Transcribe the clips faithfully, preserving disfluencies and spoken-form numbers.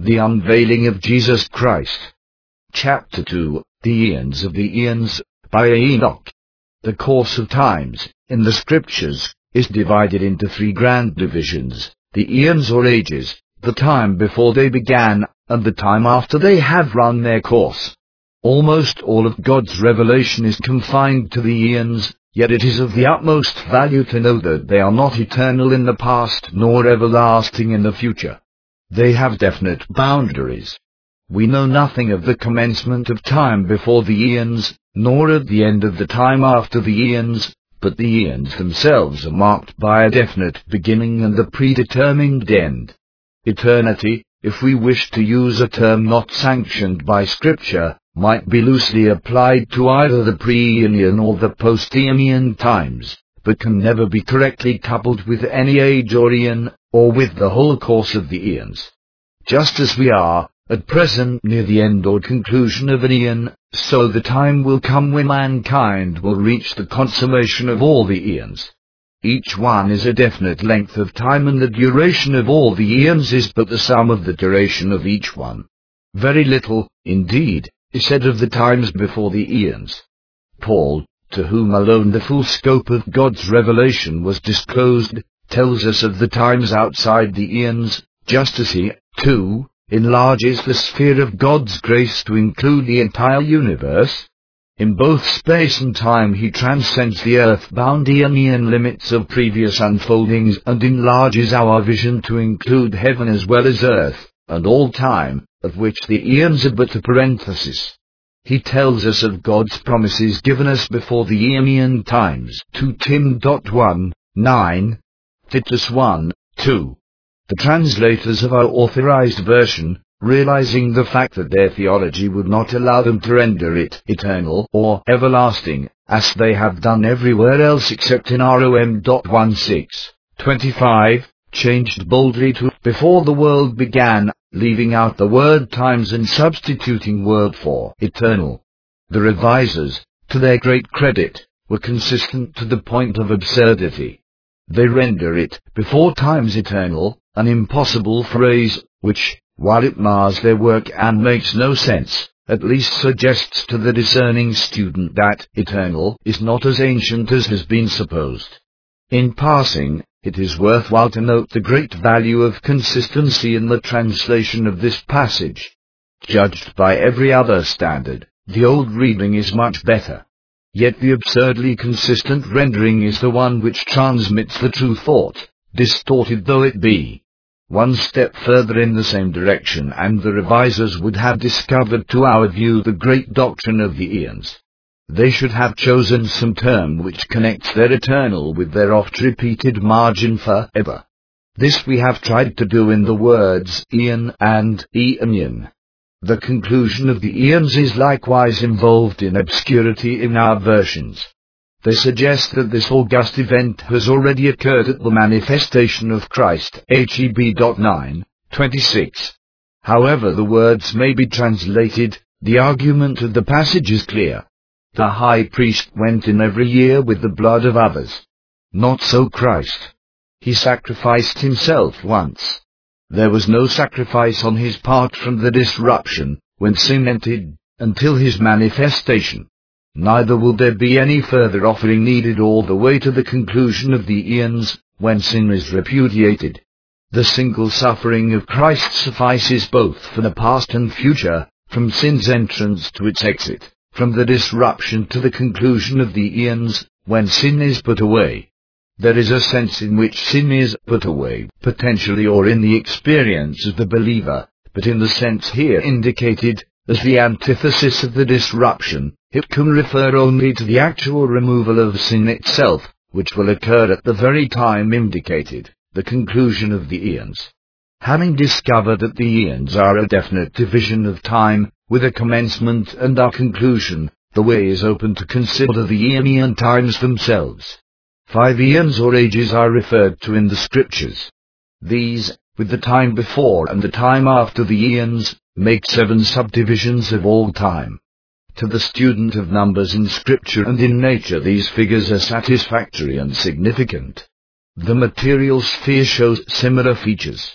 The unveiling of Jesus Christ. Chapter two, The Eons of the Eons, by Enoch. The course of times, in the Scriptures, is divided into three grand divisions: the eons or ages, the time before they began, and the time after they have run their course. Almost all of God's revelation is confined to the eons, yet it is of the utmost value to know that they are not eternal in the past nor everlasting in the future. They have definite boundaries. We know nothing of the commencement of time before the eons, nor of the end of the time after the eons, but the eons themselves are marked by a definite beginning and a predetermined end. Eternity, if we wish to use a term not sanctioned by Scripture, might be loosely applied to either the pre-Eonian or the post-Eonian times, but can never be correctly coupled with any age or eon, or with the whole course of the eons. Just as we are, at present, near the end or conclusion of an eon, so the time will come when mankind will reach the consummation of all the eons. Each one is a definite length of time, and the duration of all the eons is but the sum of the duration of each one. Very little, indeed, is said of the times before the eons. Paul, to whom alone the full scope of God's revelation was disclosed, tells us of the times outside the eons, just as he, too, enlarges the sphere of God's grace to include the entire universe. In both space and time he transcends the earth-bound eonian limits of previous unfoldings and enlarges our vision to include heaven as well as earth, and all time, of which the eons are but a parenthesis. He tells us of God's promises given us before the Eonian times, Second Timothy one, nine, Titus one, two. The translators of our authorized version, realizing the fact that their theology would not allow them to render it eternal or everlasting, as they have done everywhere else except in Rom sixteen, twenty-five, changed boldly to before the world began, leaving out the word times and substituting word for eternal. The revisers, to their great credit, were consistent to the point of absurdity. They render it before times eternal, an impossible phrase, which, while it mars their work and makes no sense, at least suggests to the discerning student that eternal is not as ancient as has been supposed. In passing, it is worthwhile to note the great value of consistency in the translation of this passage. Judged by every other standard, the old reading is much better. Yet the absurdly consistent rendering is the one which transmits the true thought, distorted though it be. One step further in the same direction and the revisers would have discovered to our view the great doctrine of the eons. They should have chosen some term which connects their eternal with their oft-repeated margin for ever. This we have tried to do in the words eon and eonian. The conclusion of the eons is likewise involved in obscurity in our versions. They suggest that this august event has already occurred at the manifestation of Christ, Heb nine, twenty-six. However the words may be translated, the argument of the passage is clear. The high priest went in every year with the blood of others. Not so Christ. He sacrificed himself once. There was no sacrifice on his part from the disruption, when sin entered, until his manifestation. Neither will there be any further offering needed all the way to the conclusion of the eons, when sin is repudiated. The single suffering of Christ suffices both for the past and future, from sin's entrance to its exit, from the disruption to the conclusion of the eons, when sin is put away. There is a sense in which sin is put away, potentially or in the experience of the believer, but in the sense here indicated, as the antithesis of the disruption, it can refer only to the actual removal of sin itself, which will occur at the very time indicated, the conclusion of the eons. Having discovered that the eons are a definite division of time, with a commencement and a conclusion, the way is open to consider the Eonian times themselves. Five eons or ages are referred to in the Scriptures. These, with the time before and the time after the eons, make seven subdivisions of all time. To the student of numbers in Scripture and in nature these figures are satisfactory and significant. The material sphere shows similar features.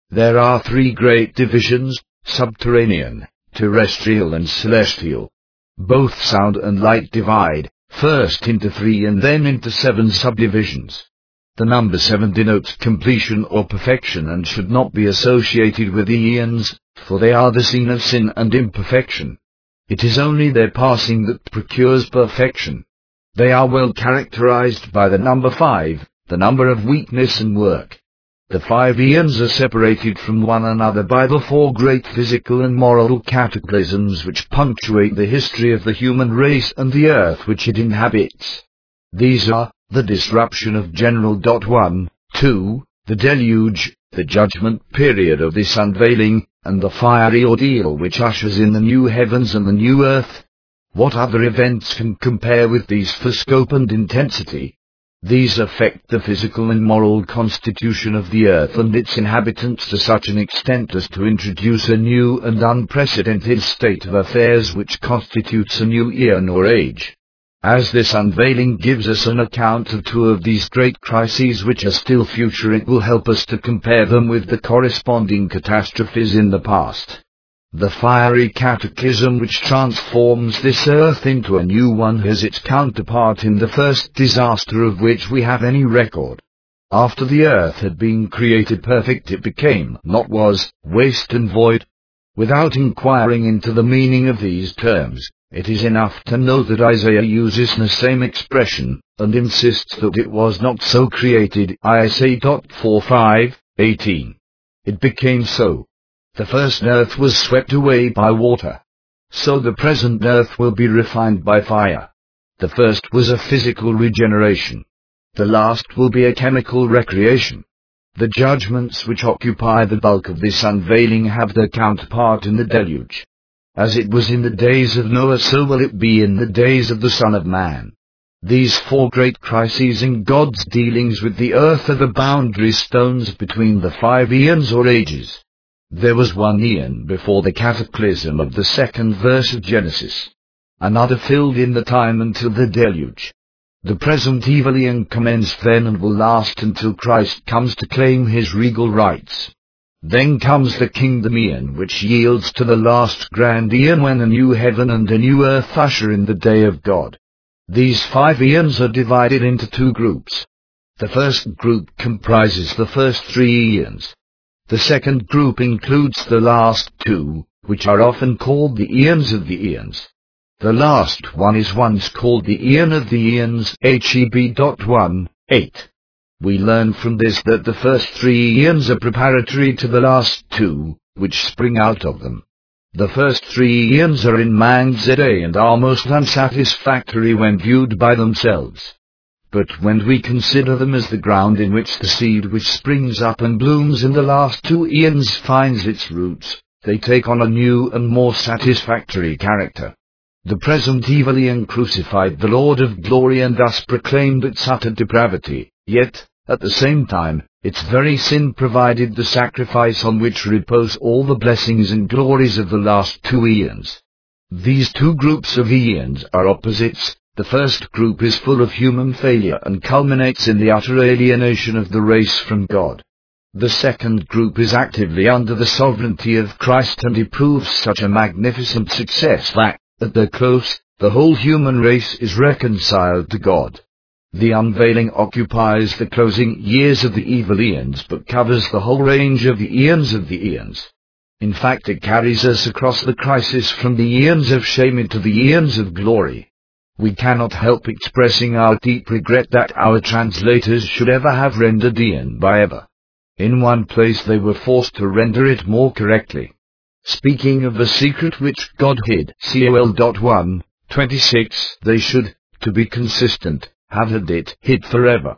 There are three great divisions: subterranean, terrestrial and celestial. Both sound and light divide, first into three and then into seven subdivisions. The number seven denotes completion or perfection and should not be associated with the eons, for they are the scene of sin and imperfection. It is only their passing that procures perfection. They are well characterized by the number five, the number of weakness and work. The five eons are separated from one another by the four great physical and moral cataclysms which punctuate the history of the human race and the earth which it inhabits. These are the disruption of general. one, two, the deluge, the judgment period of this unveiling, and the fiery ordeal which ushers in the new heavens and the new earth. What other events can compare with these for scope and intensity? These affect the physical and moral constitution of the earth and its inhabitants to such an extent as to introduce a new and unprecedented state of affairs which constitutes a new eon or age. As this unveiling gives us an account of two of these great crises which are still future, it will help us to compare them with the corresponding catastrophes in the past. The fiery cataclysm which transforms this earth into a new one has its counterpart in the first disaster of which we have any record. After the earth had been created perfect, it became, not was, waste and void. Without inquiring into the meaning of these terms, it is enough to know that Isaiah uses the same expression, and insists that it was not so created. Isaiah forty-five, eighteen. It became so. The first earth was swept away by water. So the present earth will be refined by fire. The first was a physical regeneration. The last will be a chemical recreation. The judgments which occupy the bulk of this unveiling have their counterpart in the deluge. As it was in the days of Noah, so will it be in the days of the Son of Man. These four great crises in God's dealings with the earth are the boundary stones between the five eons or ages. There was one eon before the cataclysm of the second verse of Genesis. Another filled in the time until the deluge. The present evil eon commenced then and will last until Christ comes to claim his regal rights. Then comes the kingdom eon, which yields to the last grand eon when a new heaven and a new earth usher in the day of God. These five eons are divided into two groups. The first group comprises the first three eons. The second group includes the last two, which are often called the eons of the eons. The last one is once called the eon of the eons, Heb. one, eight. We learn from this that the first three eons are preparatory to the last two, which spring out of them. The first three eons are in man's day and are most unsatisfactory when viewed by themselves. But when we consider them as the ground in which the seed which springs up and blooms in the last two eons finds its roots, they take on a new and more satisfactory character. The present evil eon crucified the Lord of glory and thus proclaimed its utter depravity, yet, at the same time, its very sin provided the sacrifice on which repose all the blessings and glories of the last two eons. These two groups of eons are opposites. The first group is full of human failure and culminates in the utter alienation of the race from God. The second group is actively under the sovereignty of Christ, and he proves such a magnificent success that, at their close, the whole human race is reconciled to God. The unveiling occupies the closing years of the evil eons, but covers the whole range of the eons of the eons. In fact, it carries us across the crisis from the eons of shame into the eons of glory. We cannot help expressing our deep regret that our translators should ever have rendered eon by ever. In one place they were forced to render it more correctly. Speaking of the secret which God hid, Col. one, twenty-six, they should, to be consistent, have had it hid forever.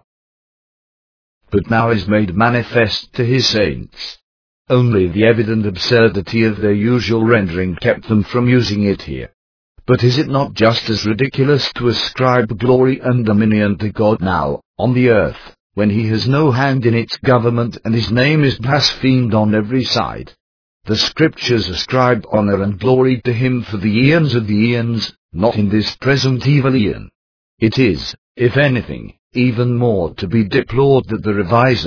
But now is made manifest to his saints. Only the evident absurdity of their usual rendering kept them from using it here. But is it not just as ridiculous to ascribe glory and dominion to God now, on the earth, when he has no hand in its government and his name is blasphemed on every side? The Scriptures ascribe honor and glory to him for the eons of the eons, not in this present evil eon. It is, if anything, even more to be deplored that the revisers,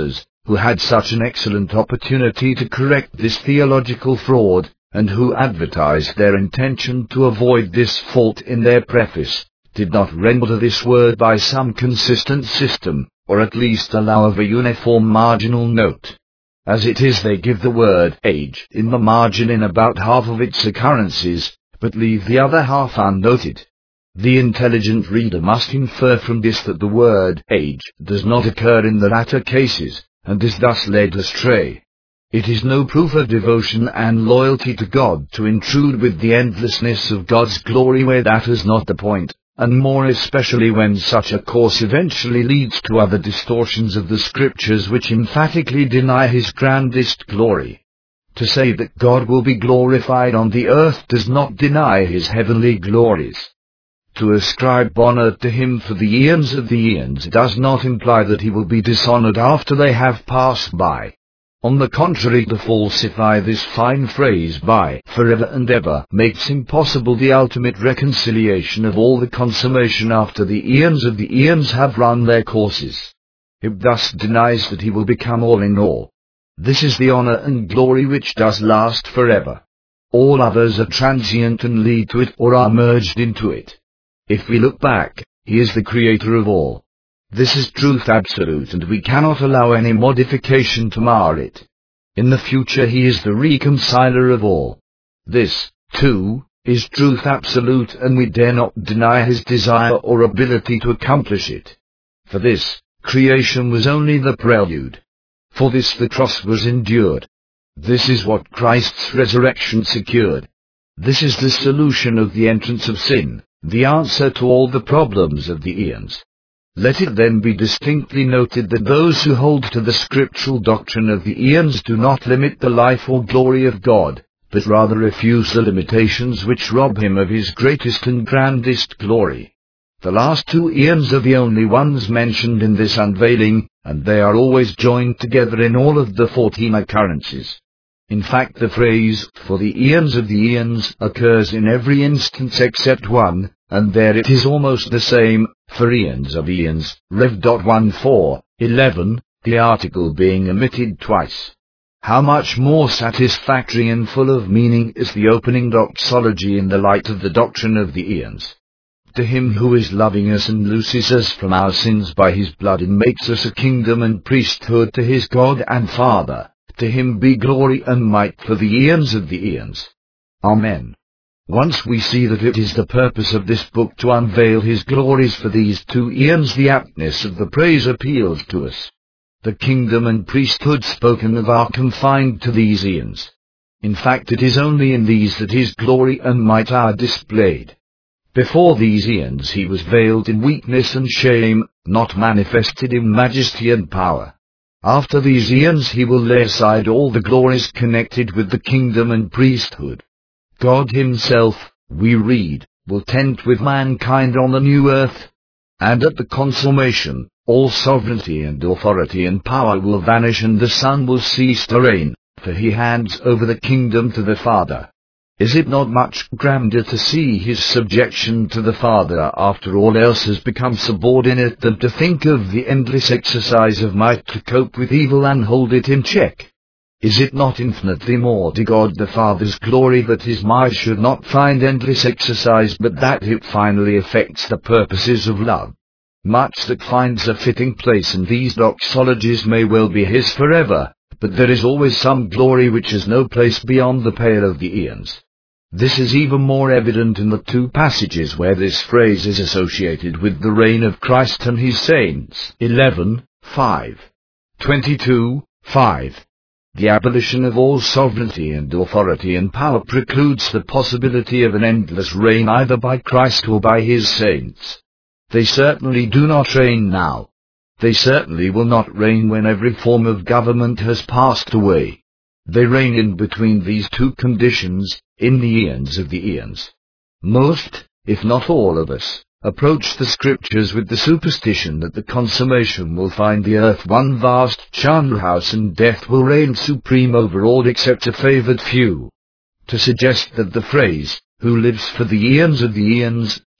who had such an excellent opportunity to correct this theological fraud, and who advertised their intention to avoid this fault in their preface, did not render this word by some consistent system, or at least allow of a uniform marginal note. As it is, they give the word age in the margin in about half of its occurrences, but leave the other half unnoted. The intelligent reader must infer from this that the word age does not occur in the latter cases, and is thus led astray. It is no proof of devotion and loyalty to God to intrude with the endlessness of God's glory where that is not the point, and more especially when such a course eventually leads to other distortions of the Scriptures which emphatically deny His grandest glory. To say that God will be glorified on the earth does not deny His heavenly glories. To ascribe honor to Him for the eons of the eons does not imply that He will be dishonored after they have passed by. On the contrary, to falsify this fine phrase by forever and ever makes impossible the ultimate reconciliation of all the consummation after the eons of the eons have run their courses. It thus denies that He will become all in all. This is the honor and glory which does last forever. All others are transient and lead to it or are merged into it. If we look back, He is the Creator of all. This is truth absolute, and we cannot allow any modification to mar it. In the future He is the reconciler of all. This, too, is truth absolute, and we dare not deny His desire or ability to accomplish it. For this, creation was only the prelude. For this the cross was endured. This is what Christ's resurrection secured. This is the solution of the entrance of sin, the answer to all the problems of the eons. Let it then be distinctly noted that those who hold to the scriptural doctrine of the eons do not limit the life or glory of God, but rather refuse the limitations which rob Him of His greatest and grandest glory. The last two eons are the only ones mentioned in this unveiling, and they are always joined together in all of the fourteen occurrences. In fact, the phrase, for the eons of the eons, occurs in every instance except one, and there it is almost the same, for eons of eons, Rev one four, eleven, the article being omitted twice. How much more satisfactory and full of meaning is the opening doxology in the light of the doctrine of the eons. To Him who is loving us and looses us from our sins by His blood and makes us a kingdom and priesthood to His God and Father, to Him be glory and might for the eons of the eons. Amen. Once we see that it is the purpose of this book to unveil His glories for these two eons, the aptness of the praise appeals to us. The kingdom and priesthood spoken of are confined to these eons. In fact, it is only in these that His glory and might are displayed. Before these eons He was veiled in weakness and shame, not manifested in majesty and power. After these eons He will lay aside all the glories connected with the kingdom and priesthood. God Himself, we read, will tent with mankind on the new earth. And at the consummation, all sovereignty and authority and power will vanish, and the Son will cease to reign, for He hands over the kingdom to the Father. Is it not much grander to see His subjection to the Father after all else has become subordinate than to think of the endless exercise of might to cope with evil and hold it in check? Is it not infinitely more to God the Father's glory that His might should not find endless exercise, but that it finally effects the purposes of love? Much that finds a fitting place in these doxologies may well be His forever, but there is always some glory which has no place beyond the pale of the eons. This is even more evident in the two passages where this phrase is associated with the reign of Christ and His saints. eleven, five. twenty-two, five. The abolition of all sovereignty and authority and power precludes the possibility of an endless reign either by Christ or by His saints. They certainly do not reign now. They certainly will not reign when every form of government has passed away. They reign in between these two conditions, in the eons of the eons. Most, if not all of us, approach the Scriptures with the superstition that the consummation will find the earth one vast charnel house and death will reign supreme over all except a favored few. To suggest that the phrase, who lives for the eons of the eons,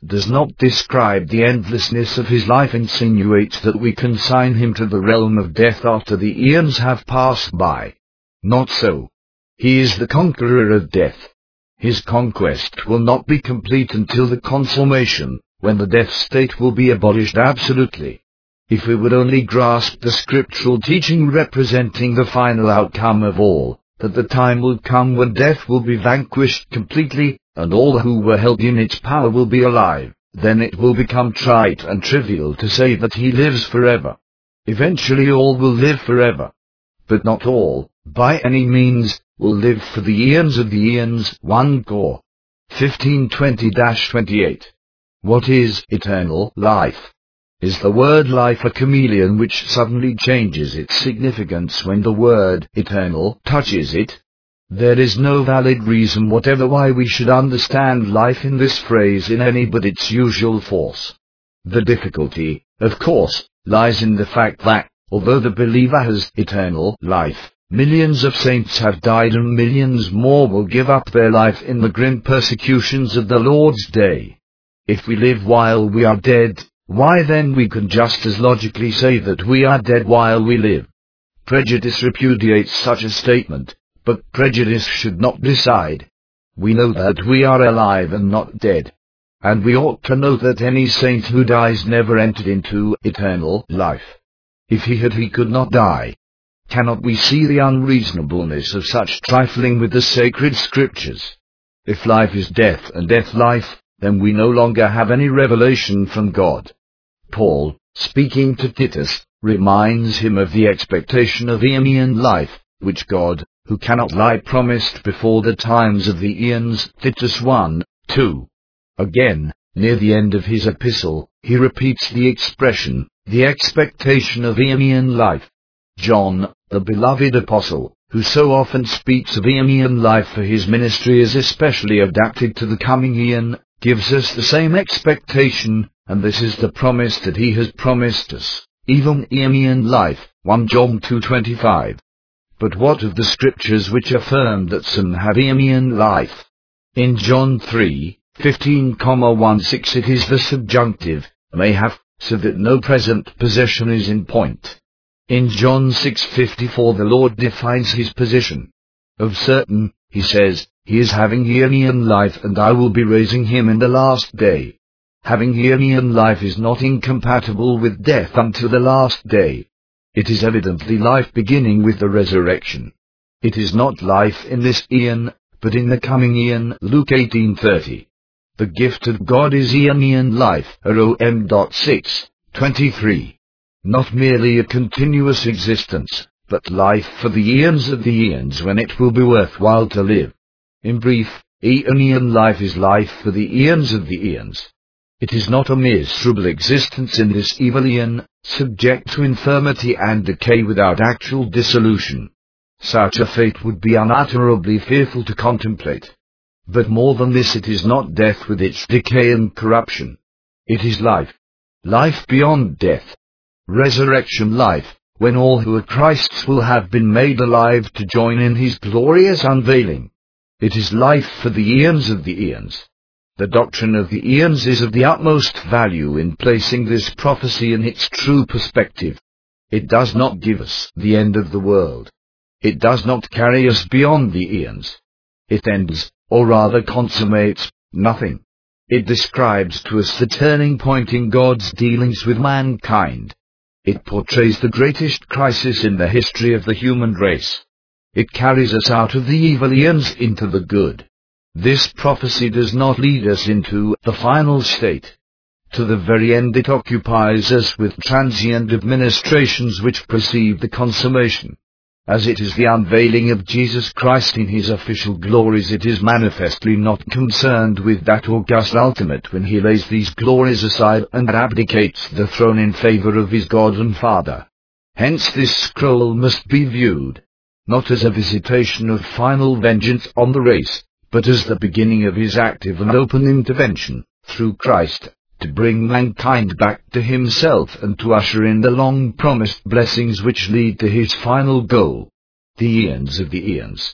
does not describe the endlessness of his life, insinuates that we consign him to the realm of death after the eons have passed by. Not so. He is the conqueror of death. His conquest will not be complete until the consummation, when the death state will be abolished absolutely. If we would only grasp the scriptural teaching representing the final outcome of all, that the time will come when death will be vanquished completely, and all who were held in its power will be alive, then it will become trite and trivial to say that he lives forever. Eventually all will live forever. But not all, by any means, will live for the eons of the eons. First Cor. fifteen twenty to twenty-eight. What is eternal life? Is the word life a chameleon which suddenly changes its significance when the word eternal touches it? There is no valid reason whatever why we should understand life in this phrase in any but its usual force. The difficulty, of course, lies in the fact that, although the believer has eternal life, millions of saints have died and millions more will give up their life in the grim persecutions of the Lord's day. If we live while we are dead, why then we can just as logically say that we are dead while we live. Prejudice repudiates such a statement, but prejudice should not decide. We know that we are alive and not dead. And we ought to know that any saint who dies never entered into eternal life. If he had, he could not die. Cannot we see the unreasonableness of such trifling with the sacred scriptures? If life is death and death life, then we no longer have any revelation from God. Paul, speaking to Titus, reminds him of the expectation of aeonian life, which God, who cannot lie, promised before the times of the eons. Titus one, two. Again, near the end of his epistle, he repeats the expression, the expectation of aeonian life. John, the beloved apostle, who so often speaks of aeonian life for his ministry as especially adapted to the coming eon, gives us the same expectation, and this is the promise that he has promised us, even aeonian life. First John two twenty-five. But what of the scriptures which affirm that some have aeonian life? In John three, fifteen sixteen it is the subjunctive, may have, so that no present possession is in point. In John six fifty-four the Lord defines his position. Of certain, he says, he is having aeonian life and I will be raising him in the last day. Having aeonian life is not incompatible with death unto the last day. It is evidently life beginning with the resurrection. It is not life in this eon, but in the coming eon. Luke eighteen thirty. The gift of God is aeonian life. Rom six twenty-three. Not merely a continuous existence, but life for the eons of the eons when it will be worthwhile to live. In brief, aeonian life is life for the eons of the eons. It is not a miserable existence in this evil eon, subject to infirmity and decay without actual dissolution. Such a fate would be unutterably fearful to contemplate. But more than this, it is not death with its decay and corruption. It is life. Life beyond death. Resurrection life, when all who are Christ's will have been made alive to join in his glorious unveiling. It is life for the eons of the eons. The doctrine of the eons is of the utmost value in placing this prophecy in its true perspective. It does not give us the end of the world. It does not carry us beyond the eons. It ends, or rather consummates, nothing. It describes to us the turning point in God's dealings with mankind. It portrays the greatest crisis in the history of the human race. It carries us out of the evil eons into the good. This prophecy does not lead us into the final state. To the very end it occupies us with transient administrations which precede the consummation. As it is the unveiling of Jesus Christ in his official glories, it is manifestly not concerned with that august ultimate when he lays these glories aside and abdicates the throne in favor of his God and Father. Hence this scroll must be viewed, not as a visitation of final vengeance on the race, but as the beginning of his active and open intervention, through Christ, to bring mankind back to himself and to usher in the long-promised blessings which lead to his final goal, the eons of the eons.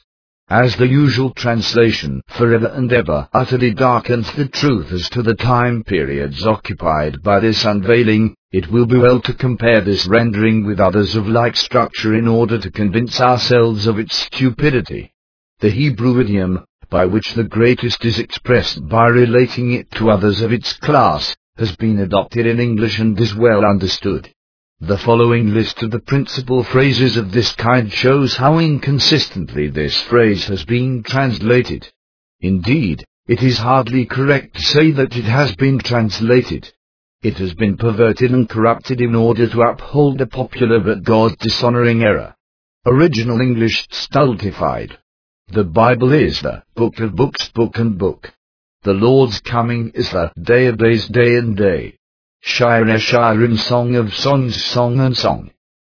As the usual translation, forever and ever, utterly darkens the truth as to the time periods occupied by this unveiling, it will be well to compare this rendering with others of like structure in order to convince ourselves of its stupidity. The Hebrew idiom, by which the greatest is expressed by relating it to others of its class, has been adopted in English and is well understood. The following list of the principal phrases of this kind shows how inconsistently this phrase has been translated. Indeed, it is hardly correct to say that it has been translated. It has been perverted and corrupted in order to uphold a popular but God-dishonoring error. Original English stultified. The Bible is the book of books, book and book. The Lord's coming is the day of days, day and day. Shire Shirim, song of songs, song and song.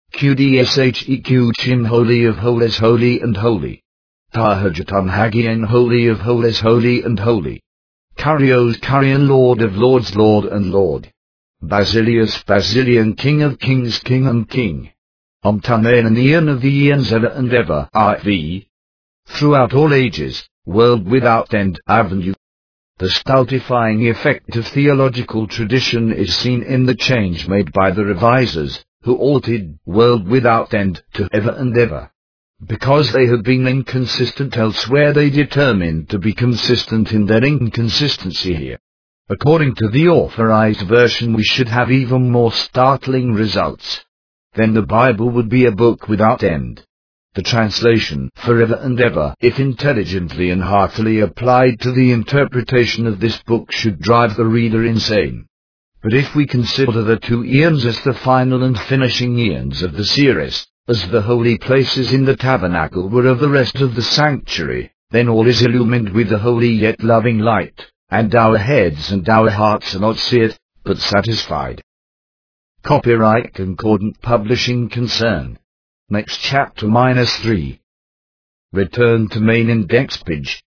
Qdshek Chim, holy of holies, holy and holy. Tahajatam Hagian, holy of holies, holy and holy. Kyrios Kyrian, Lord of lords, Lord and Lord. Basilius Basilian, King of kings, King and King. Omtamen and Eon of the eons, ever and ever, I V. Throughout all ages, world without end, avenue. The stultifying effect of theological tradition is seen in the change made by the revisers, who altered world without end to ever and ever. Because they had been inconsistent elsewhere, they determined to be consistent in their inconsistency here. According to the authorized version, we should have even more startling results. Then the Bible would be a book without end. The translation, forever and ever, if intelligently and heartily applied to the interpretation of this book, should drive the reader insane. But if we consider the two eons as the final and finishing eons of the series, as the holy places in the tabernacle were of the rest of the sanctuary, then all is illumined with the holy yet loving light, and our heads and our hearts are not seared, but satisfied. Copyright Concordant Publishing Concern. Next chapter minus three. Return to main index page.